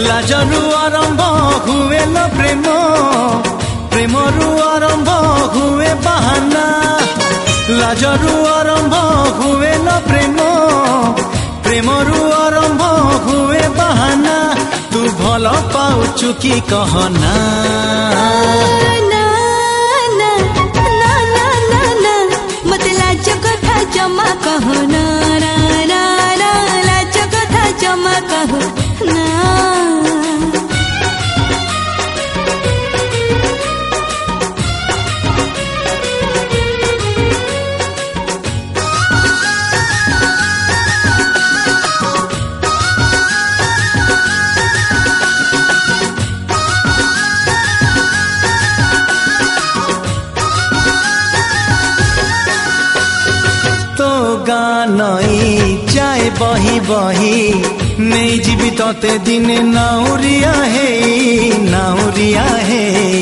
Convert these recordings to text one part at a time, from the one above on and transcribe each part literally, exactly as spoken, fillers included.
लाजरू आरंभ हुए न प्रेम प्रेमरू आरंभ हुए बाहाना लाजरू आरंभ हुए न प्रेम प्रेमरू आरंभ हुए बाहाना तू भल पाउचु कि कहना ना ना ना ना ना ना मत लाज कथा जमा कहना ना ना ना लाज कथा जमा कहना गानई जाए बही बही नहीं जीवी तते दिने नाउरिया हे नाउरिया हे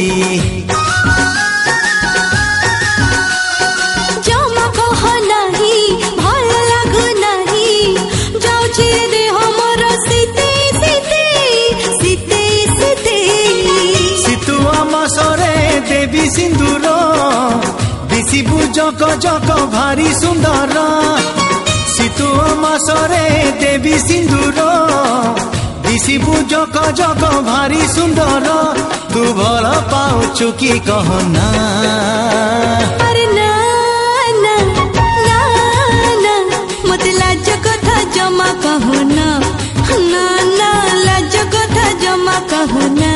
जमा कह नहीं भल लागु नहीं जाउछि देह मोर सीते सीते सीते सीते सितुआ मासरे देवी सिंदूर दिसिबु जक जक भारी सुंदर सितुआ मासरे देवी सिंदूर दिसिबु जक जक भारी सुंदर तू भल पाउचु कि कहना अरे ना ना ना ना मत लाज कथा जमा कहना ना ना लाज कथा जमा कहना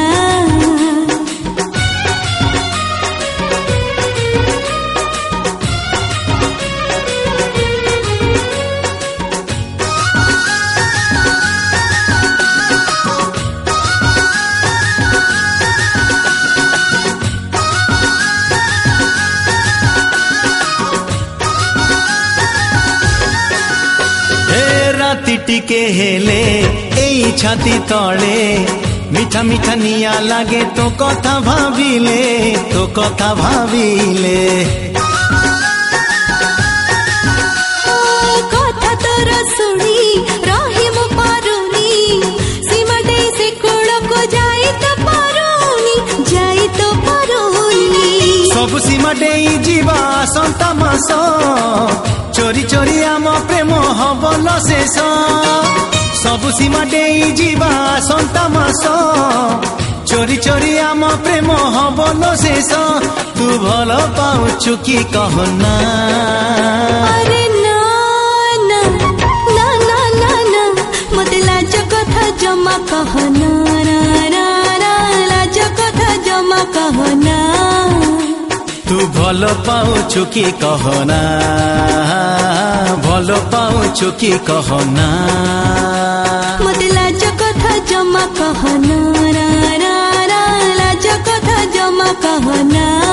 टिके हेले एई छाती तले मीठा मीठा निया लागे तो कथा भाविले तो कथा भाविले कथा तोर सुनी रही मु पारुनी सीमा दे से कोड़ को जाई तो पारुनी जाई तो पारुनी सब सीमा दे जीवा संता मास चोरी चोरी आम प्रेम हबल शेष सब सीमा दे जीवा संता मास चोरी चोरी आम प्रेम हबल शेष तू भल पाउचु कि कहना अरे ना ना ना ना ना ना मत लाज कथा जमा कहना ना ना ना लाज कथा जमा कहना तू भल पाउचु कि कहना भल पाउचु कि कहना मत लाज कथा जमा कहना ना ना ना लाज कथा जमा कहना।